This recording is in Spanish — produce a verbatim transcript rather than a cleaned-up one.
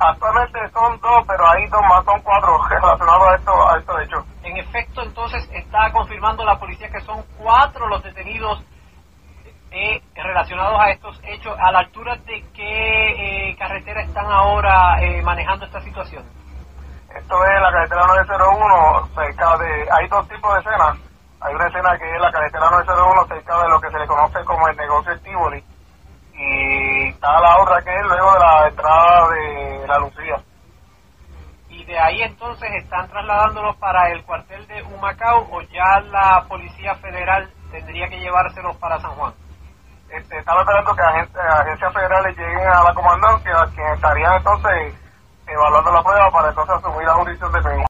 Actualmente son dos, pero hay dos más, son cuatro relacionados a estos a esto hechos. En efecto, entonces está confirmando la policía que son cuatro los detenidos eh, relacionados a estos hechos. ¿A la altura de qué eh, carretera están ahora eh, manejando esta situación? Esto es la carretera nueve cero uno, cerca de... Hay dos tipos de escenas. Hay una escena que es la carretera nueve cero uno, cerca de lo que se le conoce como el negocio de Tivoli. Y está la otra que es luego de la entrada de la Lucía. Y de ahí entonces están trasladándolos para el cuartel de Humacao, o ya la Policía Federal tendría que llevárselos para San Juan. Este, están esperando que agentes, agencias federales lleguen a la comandancia, quienes estarían entonces evaluando la prueba para entonces asumir la jurisdicción de Peña.